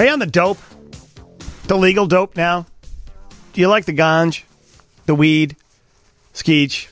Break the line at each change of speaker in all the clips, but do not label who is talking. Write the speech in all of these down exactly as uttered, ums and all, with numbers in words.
Are you on the dope? The legal dope now? Do you like the ganj, the weed, skeech,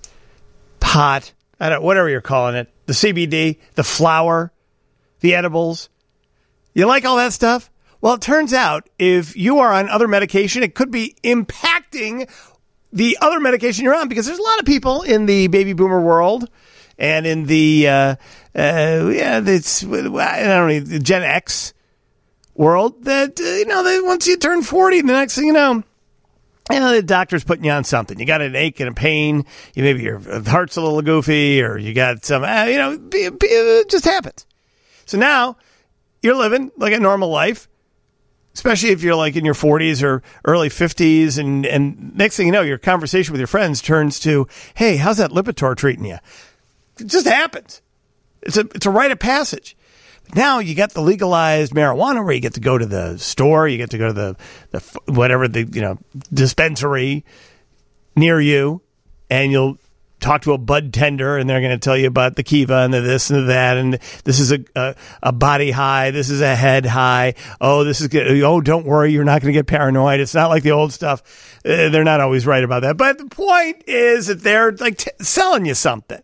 pot, I don't, whatever you're calling it, the C B D, the flower, the edibles? You like all that stuff? Well, it turns out if you are on other medication, it could be impacting the other medication you're on, because there's a lot of people in the baby boomer world and in the, uh, uh, yeah, it's, I don't know, the Gen X world that, uh, you know, they, once you turn forty, the next thing you know, you know, the doctor's putting you on something. You got an ache and a pain. You maybe your heart's a little goofy, or you got some, uh, you know, it just happens. So now you're living like a normal life, especially if you're like in your forties or early fifties. And, and next thing you know, your conversation with your friends turns to, hey, how's that Lipitor treating you? It just happens. It's a, it's a rite of passage. Now you got the legalized marijuana where you get to go to the store, you get to go to the, the whatever the, you know, dispensary near you, and you'll talk to a bud tender, and they're going to tell you about the kiva and the this and the that, and this is a, a a body high, this is a head high. Oh, this is good. Oh, don't worry, you're not going to get paranoid. It's not like the old stuff. Uh, they're not always right about that, but the point is that they're like t- selling you something.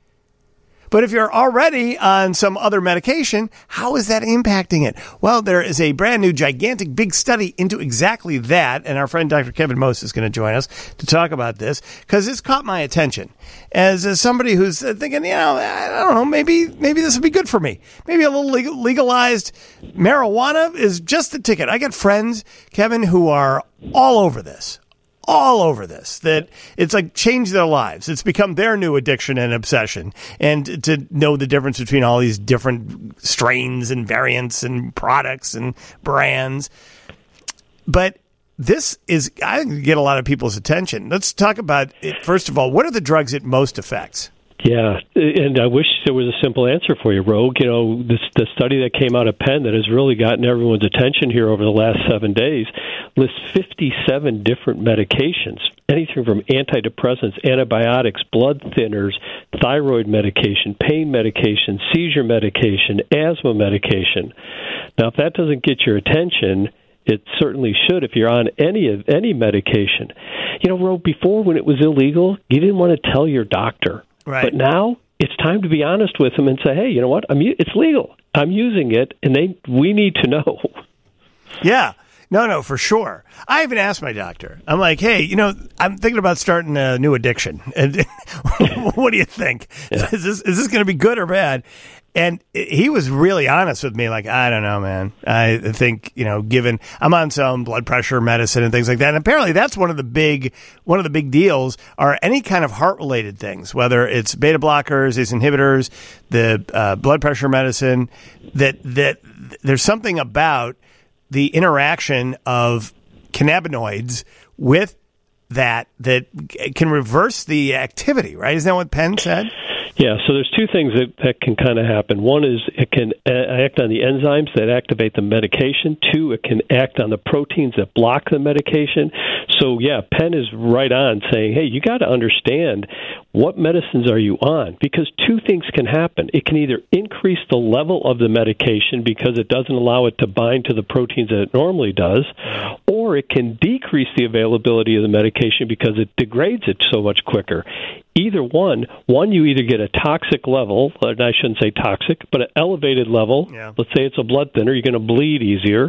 But if you're already on some other medication, how is that impacting it? Well, there is a brand new, gigantic, big study into exactly that. And our friend Doctor Kevin Most is going to join us to talk about this, because it's caught my attention as, as somebody who's thinking, you know, I don't know, maybe maybe this would be good for me. Maybe a little legal, legalized marijuana is just the ticket. I got friends, Kevin, who are all over this. all over this, that it's like changed their lives. It's become their new addiction and obsession. And to know the difference between all these different strains and variants and products and brands. But this is, I think, get a lot of people's attention. Let's talk about it. First of all, what are the drugs it most affects?
Yeah, and I wish there was a simple answer for you, Rogue. You know, this, the study that came out of Penn that has really gotten everyone's attention here over the last seven days lists fifty-seven different medications, anything from antidepressants, antibiotics, blood thinners, thyroid medication, pain medication, seizure medication, asthma medication. Now, if that doesn't get your attention, it certainly should if you're on any of any medication. You know, Rogue, before when it was illegal, you didn't want to tell your doctor.
Right.
But now it's time to be honest with them and say, hey, you know what? I'm it's legal. I'm using it, and they we need to know.
Yeah. No, no, for sure. I even asked my doctor. I'm like, hey, you know, I'm thinking about starting a new addiction. And what do you think? Yeah. Is this is this going to be good or bad? And he was really honest with me. Like, I don't know, man. I think, you know, given I'm on some blood pressure medicine and things like that. And apparently that's one of the big, one of the big deals are any kind of heart related things, whether it's beta blockers, ACE inhibitors, the uh, blood pressure medicine, that, that there's something about the interaction of cannabinoids with that, that can reverse the activity, right? Isn't that what Penn said?
Yeah, so there's two things that, that can kind of happen. One is it can act on the enzymes that activate the medication. Two, it can act on the proteins that block the medication. So, yeah, Penn is right on saying, hey, you got to understand what medicines are you on, because two things can happen. It can either increase the level of the medication because it doesn't allow it to bind to the proteins that it normally does, or it can decrease the availability of the medication because it degrades it so much quicker. Either one, one, you either get a toxic level, and I shouldn't say toxic, but an elevated level. Yeah. Let's say it's a blood thinner, you're going to bleed easier,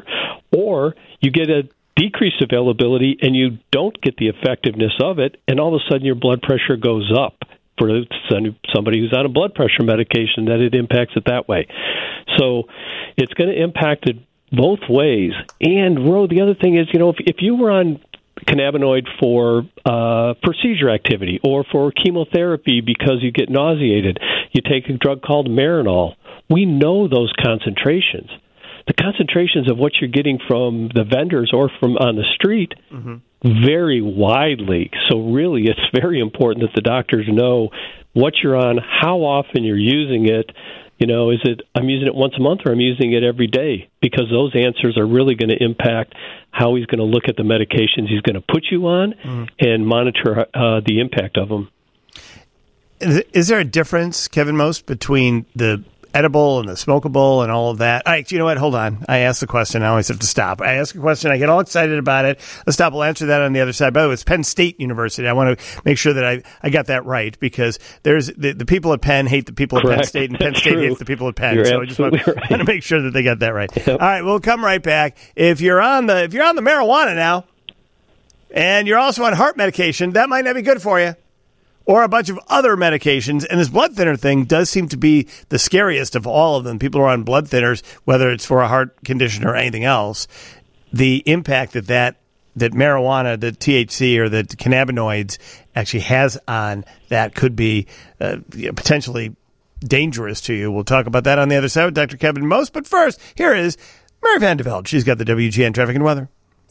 or you get a decreased availability and you don't get the effectiveness of it, and all of a sudden your blood pressure goes up. For somebody who's on a blood pressure medication, that it impacts it that way. So it's going to impact it both ways. And, Ro, the other thing is, you know, if, if you were on cannabinoid for uh, for seizure activity or for chemotherapy because you get nauseated, you take a drug called Marinol. We know those concentrations. The concentrations of what you're getting from the vendors or from on the street mm-hmm. vary widely. So really, it's very important that the doctors know what you're on, how often you're using it. You know, is it I'm using it once a month or I'm using it every day? Because those answers are really going to impact how he's going to look at the medications he's going to put you on mm. and monitor uh, the impact of them.
Is there a difference, Kevin Most, between the edible and the smokable and all of that. All right, you know what? Hold on. I asked the question. I always have to stop. I ask a question. I get all excited about it. Let's stop. We'll answer that on the other side. By the way, it's Penn State University. I want to make sure that I, I got that right, because there's the, the people at Penn hate the people
Correct.
at Penn State, and Penn
That's
State
true.
hates the people at Penn.
You're
so I just want,
right.
want to make sure that they got that right.
Yep.
All right, we'll come right back. If you're on the if you're on the marijuana now, and you're also on heart medication, that might not be good for you. Or a bunch of other medications. And this blood thinner thing does seem to be the scariest of all of them. People are on blood thinners, whether it's for a heart condition or anything else. The impact that that, that marijuana, the T H C or the cannabinoids actually has on that could be uh, potentially dangerous to you. We'll talk about that on the other side with Doctor Kevin Most. But first, here is Mary Van de Velde. She's got the W G N traffic and weather.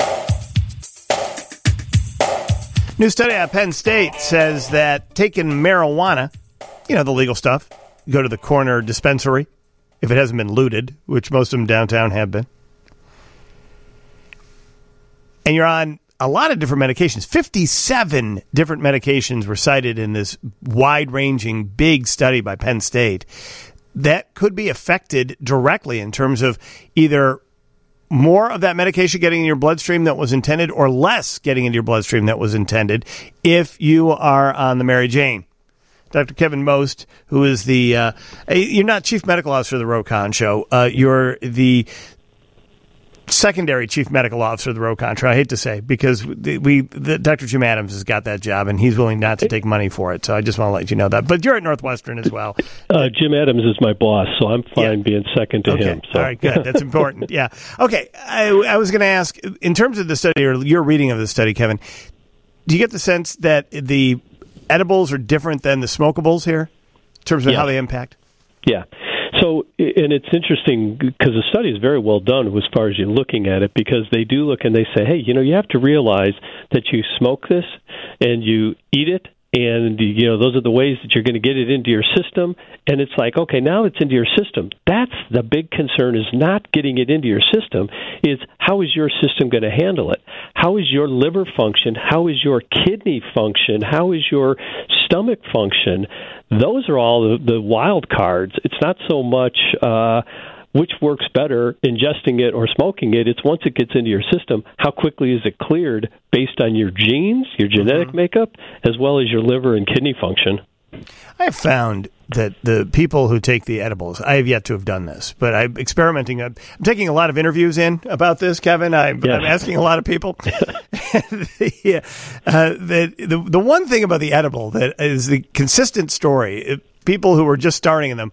New study at Penn State says that taking marijuana, you know, the legal stuff, you go to the corner dispensary, if it hasn't been looted, which most of them downtown have been, and you're on a lot of different medications. fifty-seven different medications were cited in this wide-ranging, big study by Penn State that could be affected directly in terms of either more of that medication getting in your bloodstream that was intended or less getting into your bloodstream that was intended if you are on the Mary Jane. Doctor Kevin Most, who is the, uh, you're not chief medical officer of the Rokon show. Uh, you're the secondary chief medical officer of the Rokon show. I hate to say, because we, we the, Doctor Jim Adams has got that job, and he's willing not to take money for it. So I just want to let you know that. But you're at Northwestern as well.
Uh, Jim Adams is my boss, so I'm fine yeah. being second to
okay.
him. So.
All right, good. That's important. Yeah. Okay. I, I was going to ask, in terms of the study, or your reading of the study, Kevin, do you get the sense that the edibles are different than the smokables here in terms of
yeah.
how they impact?
Yeah. So, and it's interesting because the study is very well done as far as you're looking at it, because they do look and they say, hey, you know, you have to realize that you smoke this and you eat it, and, you know, those are the ways that you're going to get it into your system. And it's like, okay, now it's into your system. That's the big concern, is not getting it into your system. It's how is your system going to handle it? How is your liver function? How is your kidney function? How is your stomach function? Those are all the, the wild cards. It's not so much uh, which works better, ingesting it or smoking it. It's once it gets into your system, how quickly is it cleared based on your genes, your genetic mm-hmm. makeup, as well as your liver and kidney function.
I have found that the people who take the edibles, I have yet to have done this, but I'm experimenting. I'm taking a lot of interviews in about this, Kevin. I'm, yes. I'm asking a lot of people. yeah. uh, the, the, the one thing about the edible that is the consistent story, people who are just starting in them,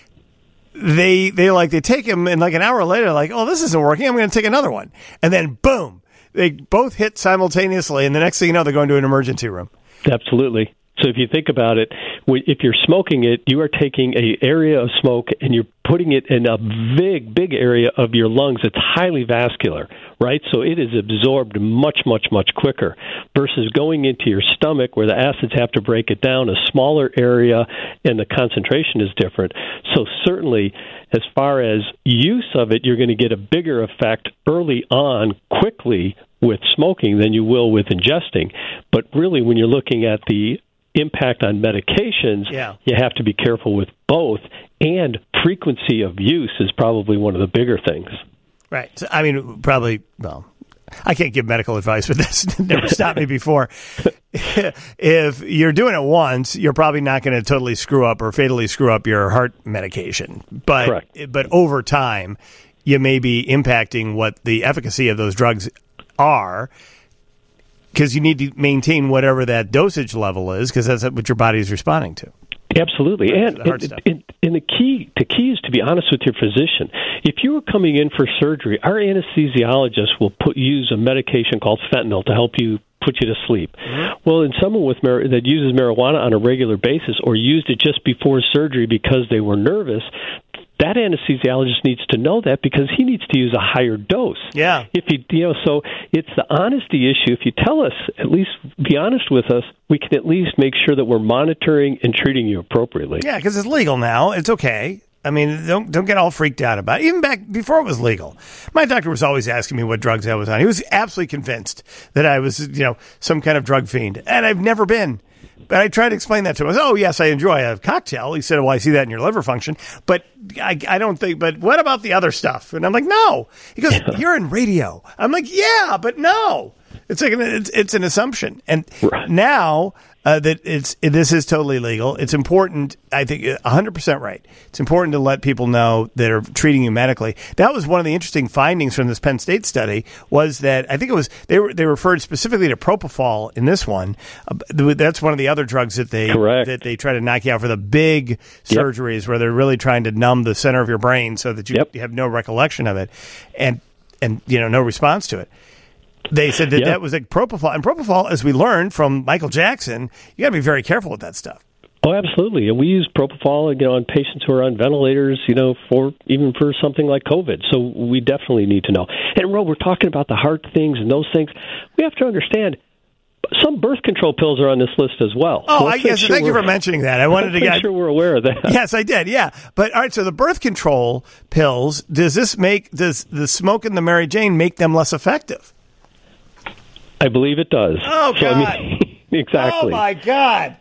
they they like they take them and like an hour later, like, oh, this isn't working, I'm going to take another one. And then, boom, they both hit simultaneously, and the next thing you know, they're going to an emergency room.
Absolutely. So if you think about it, if you're smoking it, you are taking an area of smoke and you're putting it in a big, big area of your lungs. It's highly vascular, right? So it is absorbed much, much, much quicker versus going into your stomach where the acids have to break it down, a smaller area, and the concentration is different. So certainly, as far as use of it, you're going to get a bigger effect early on, quickly, with smoking than you will with ingesting. But really, when you're looking at the impact on medications,
yeah.
you have to be careful with both, and frequency of use is probably one of the bigger things.
Right. So, I mean, probably, well, I can't give medical advice, but that's never stopped me before. If you're doing it once, you're probably not going to totally screw up or fatally screw up your heart medication. But
Correct.
But over time, you may be impacting what the efficacy of those drugs are, because you need to maintain whatever that dosage level is, because that's what your body is responding to.
Absolutely. And, and, and, and the key the key is to be honest with your physician. If you are coming in for surgery, our anesthesiologist will put use a medication called fentanyl to help you put you to sleep. Mm-hmm. Well, in someone with mar- that uses marijuana on a regular basis or used it just before surgery because they were nervous, that anesthesiologist needs to know that, because he needs to use a higher dose.
Yeah.
If he, you know, so it's the honesty issue. If you tell us, at least be honest with us, we can at least make sure that we're monitoring and treating you appropriately.
Yeah, because it's legal now. It's okay. I mean, don't don't get all freaked out about it. Even back before it was legal, my doctor was always asking me what drugs I was on. He was absolutely convinced that I was, you know, some kind of drug fiend, and I've never been. But I tried to explain that to him. I said, oh, yes, I enjoy a cocktail. He said, well, I see that in your liver function. But I, I don't think, but what about the other stuff? And I'm like, no. He goes, you're in radio. I'm like, yeah, but no. It's like an, it's, it's an assumption. And right. now uh, that it's this is totally legal, it's important, I think, one hundred percent right. It's important to let people know that are treating you medically. That was one of the interesting findings from this Penn State study was that I think it was they were they referred specifically to propofol in this one. Uh, that's one of the other drugs that they
Correct.
that they try to knock you out for the big surgeries yep. where they're really trying to numb the center of your brain so that you, yep. you have no recollection of it and and you know no response to it. They said that yeah. that was like propofol. And propofol, as we learned from Michael Jackson, you got to be very careful with that stuff.
Oh, absolutely. And we use propofol, you know, on patients who are on ventilators, you know, for even for something like COVID. So we definitely need to know. And, Ro, we're talking about the heart things and those things. We have to understand some birth control pills are on this list as well.
Oh, so I guess. Sure thank you for mentioning that. I wanted to
make
get
sure we're aware of that.
Yes, I did. Yeah, but all right. So the birth control pills, does this make does the smoke and the Mary Jane make them less effective?
I believe it does.
Oh, God.
So, I mean, exactly.
Oh, my God.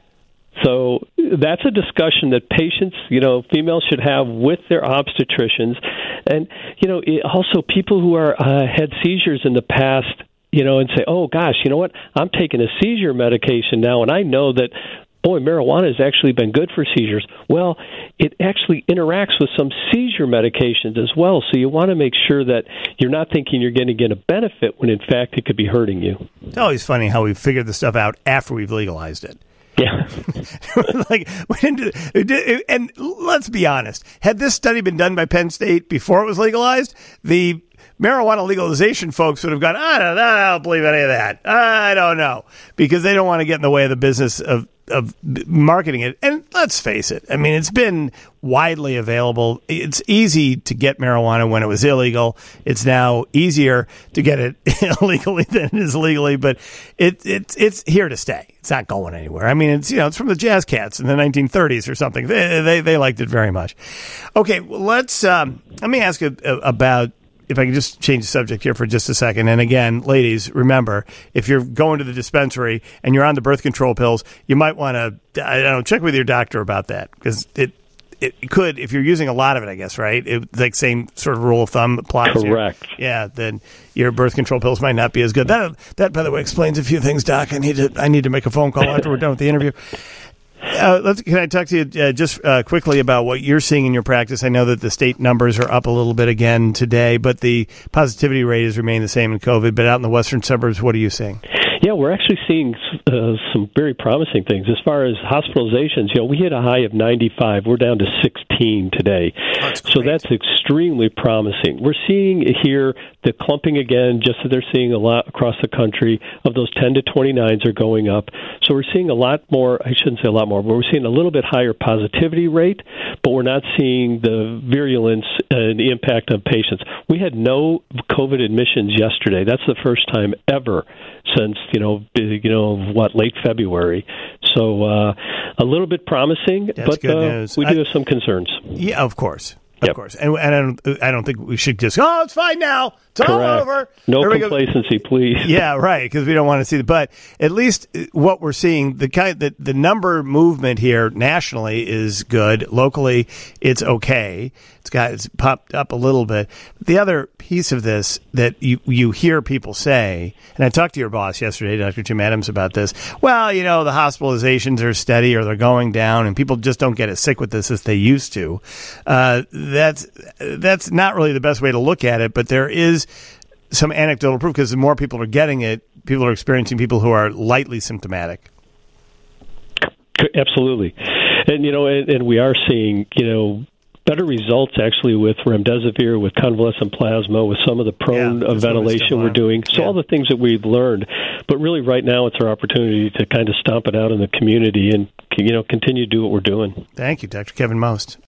So that's a discussion that patients, you know, females should have with their obstetricians. And, you know, it, also people who are uh, had seizures in the past, you know, and say, oh, gosh, you know what? I'm taking a seizure medication now, and I know that, boy, marijuana has actually been good for seizures. Well, it actually interacts with some seizure medications as well. So you want to make sure that you're not thinking you're going to get a benefit when, in fact, it could be hurting you.
It's always funny how we figured this stuff out after we've legalized it.
Yeah.
like, we didn't do, and let's be honest. Had this study been done by Penn State before it was legalized, the marijuana legalization folks would have gone, I don't, I don't believe any of that. I don't know. Because they don't want to get in the way of the business of of marketing it. And let's face it, I mean, it's been widely available. It's easy to get marijuana when it was illegal. It's now easier to get it illegally than it is legally, but it, it, it's here to stay. It's not going anywhere. I mean, it's, you know, it's from the Jazz Cats in the nineteen thirties or something. They, they, they liked it very much. Okay, well, let's, um, let me ask you about, if I can just change the subject here for just a second. And again, ladies, remember, if you're going to the dispensary and you're on the birth control pills, you might want to, I don't know, check with your doctor about that because it, it could, if you're using a lot of it, I guess, right? It, like same sort of rule of thumb applies.
Correct.
Here. Yeah, then your birth control pills might not be as good. That, that, by the way, explains a few things, Doc. I need to, I need to make a phone call after we're done with the interview. Uh, let's, can I talk to you uh, just uh, quickly about what you're seeing in your practice? I know that the state numbers are up a little bit again today, but the positivity rate has remained the same in COVID. But out in the western suburbs, what are you seeing?
Yeah, we're actually seeing uh, some very promising things. As far as hospitalizations, you know, we hit a high of ninety-five. We're down to sixteen today.
That's
so that's extremely promising. We're seeing here the clumping again, just as they're seeing a lot across the country, of those ten to twenty-nines are going up. So we're seeing a lot more, I shouldn't say a lot more, but we're seeing a little bit higher positivity rate, but we're not seeing the virulence and the impact on patients. We had no COVID admissions yesterday. That's the first time ever since, you know, you know, what, late February. So uh, a little bit promising,
That's
but
good
uh,
news.
we do
I,
have some concerns.
Yeah, of course. Of
yep.
course. And, and I, don't, I don't think we should just, oh, it's fine now. It's all
Correct.
over.
No complacency, please.
Yeah, right, because we don't want to see the, but at least what we're seeing, the kind, the, the number movement here nationally is good. Locally, it's okay. It's got, it's popped up a little bit. The other piece of this that you, you hear people say, and I talked to your boss yesterday, Doctor Jim Adams, about this. Well, you know, the hospitalizations are steady or they're going down and people just don't get as sick with this as they used to. Uh, that's, that's not really the best way to look at it, but there is some anecdotal proof because the more people are getting it, people are experiencing people who are lightly symptomatic.
Absolutely. And, you know, and, and we are seeing, you know, better results actually with remdesivir, with convalescent plasma, with some of the prone
yeah,
ventilation we're doing. So
yeah.
all the things that we've learned. But really right now it's our opportunity to kind of stomp it out in the community and, you know, continue to do what we're doing.
Thank you, Doctor Kevin Most.